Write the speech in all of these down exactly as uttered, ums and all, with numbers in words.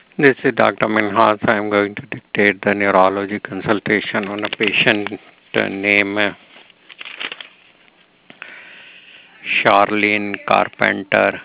This is Doctor Minhas. I am going to dictate the neurology consultation on a patient uh, named uh, Charlene Carpenter,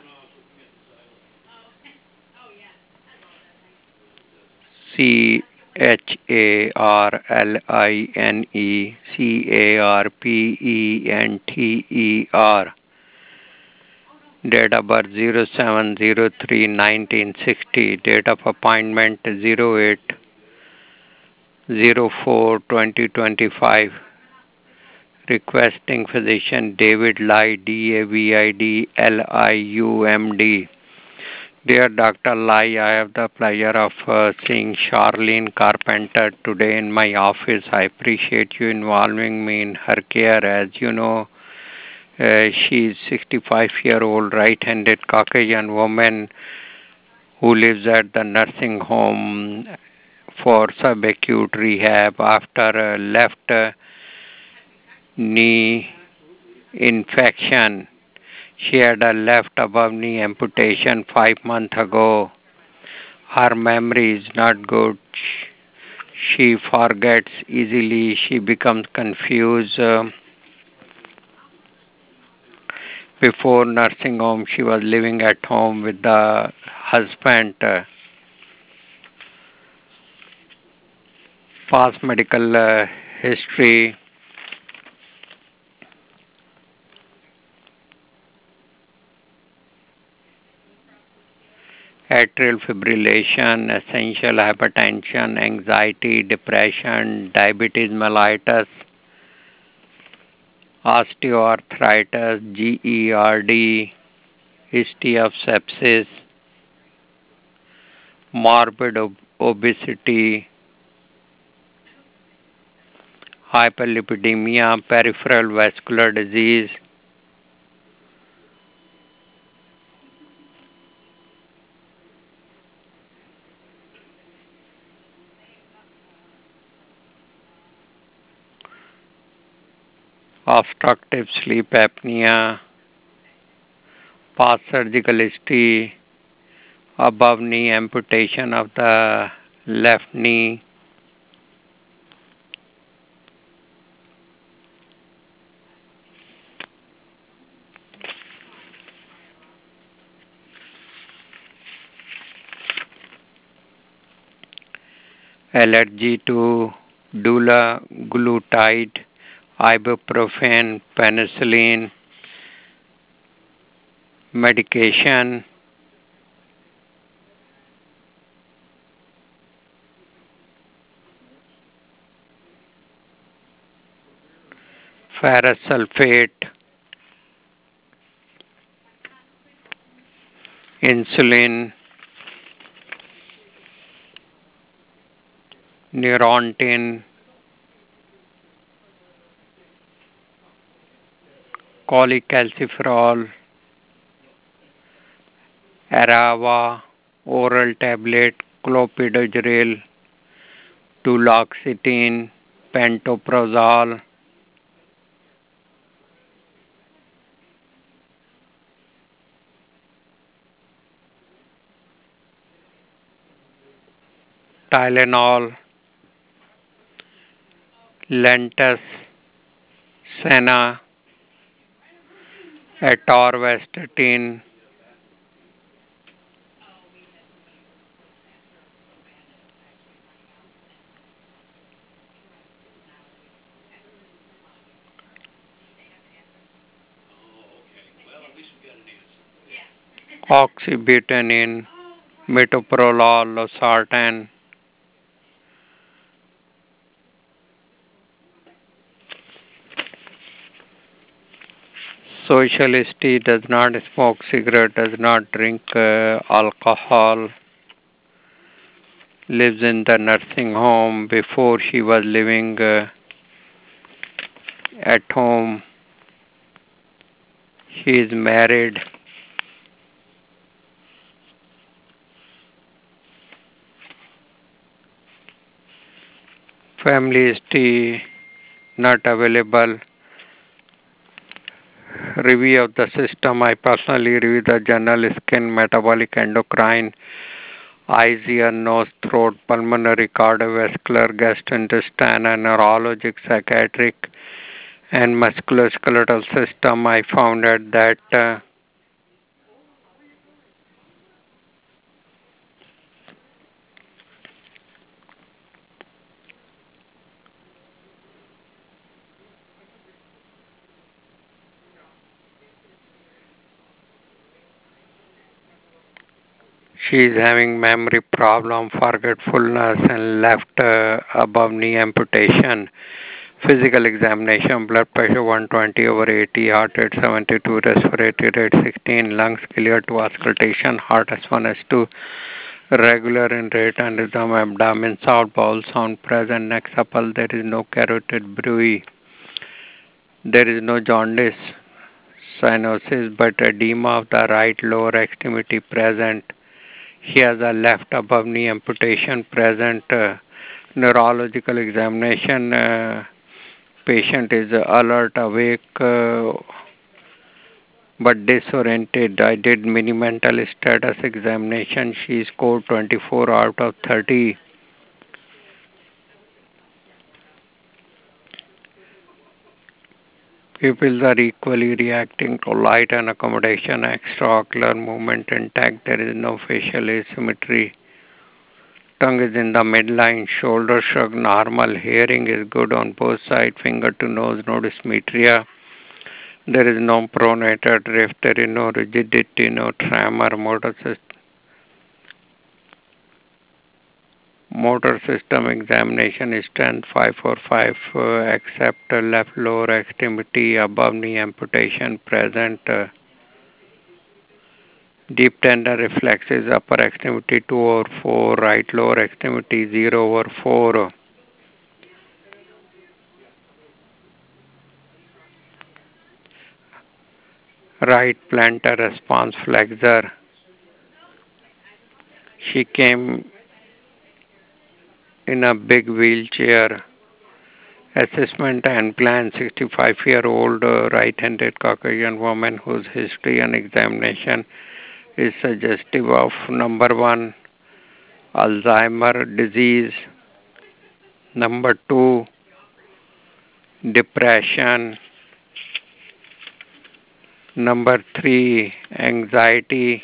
C H A R L I N E C A R P E N T E R. Date of birth zero seven zero three nineteen sixty. Date of appointment zero eight zero four twenty twenty-five. Requesting physician David Lai, D A V I D L I U M D. Dear Doctor Lai, I have the pleasure of uh, seeing Charlene Carpenter today in my office. I appreciate you involving me in her care. As you know, uh, she is sixty-five-year-old right-handed Caucasian woman who lives at the nursing home for subacute rehab after a left uh, knee infection. She had a left above knee amputation five months ago. Her memory is not good. She forgets easily. She becomes confused. Uh, before nursing home, she was living at home with the husband. Uh, past medical uh, history. Atrial fibrillation, essential hypertension, anxiety, depression, diabetes mellitus, osteoarthritis, GERD, history of sepsis, morbid ob- obesity, hyperlipidemia, peripheral vascular disease, obstructive sleep apnea, past surgical history, above knee amputation of the left knee, allergy to dulaglutide, ibuprofen, penicillin, medication, ferrous sulfate, insulin, Neurontin, cholecalciferol, Arava, oral tablet, clopidogrel, duloxetine, pantoprazole, Tylenol, Lantus, Senna, atorvastatin, oxybutynin, metoprolol, losartan. Socialist does not smoke cigarette, does not drink uh, alcohol, lives in the nursing home. Before she was living uh, at home. She is married. Family history not available. Review of the system. I personally review the journal skin, metabolic, endocrine, eyes, ear, nose, throat, pulmonary, cardiovascular, gastrointestinal, neurologic, psychiatric, and musculoskeletal system. I found out that uh, she is having memory problem, forgetfulness, and left uh, above knee amputation. Physical examination, blood pressure one twenty over eighty, heart rate seventy-two, respiratory rate sixteen, lungs clear to auscultation, heart S one, S two, regular in rate and rhythm, abdomen sound, bowel sound present, neck supple, there is no carotid bruit, there is no jaundice, cyanosis, but edema of the right lower extremity present. He has a left above knee amputation present. Uh, neurological examination. Uh, patient is alert, awake, uh, but disoriented. I did mini mental status examination. She scored twenty-four out of thirty. Pupils are equally reacting to light and accommodation, extraocular movement intact. There is no facial asymmetry. Tongue is in the midline, shoulder shrug normal, hearing is good on both sides, finger to nose, no dysmetria. There is no pronator drift, there is no rigidity, no tremor, motor system. Motor system examination is strength five four five, uh, except uh, left lower extremity, above knee amputation present. Uh, deep tender reflexes, upper extremity two over four, right lower extremity zero over four. Right plantar response flexor. She came in a big wheelchair. Assessment and plan sixty-five year old uh, right handed Caucasian woman whose history and examination is suggestive of number one, Alzheimer disease, number two, depression, number three, anxiety,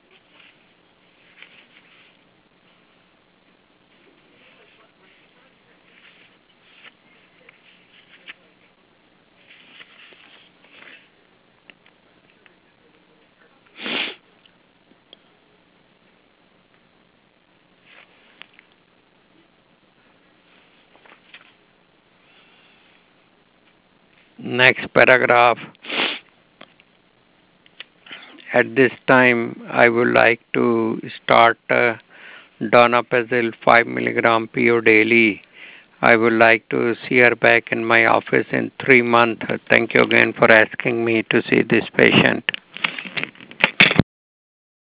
next paragraph. At this time, I would like to start uh, donepezil five milligram P O daily. I would like to see her back in my office in three months. Thank you again for asking me to see this patient.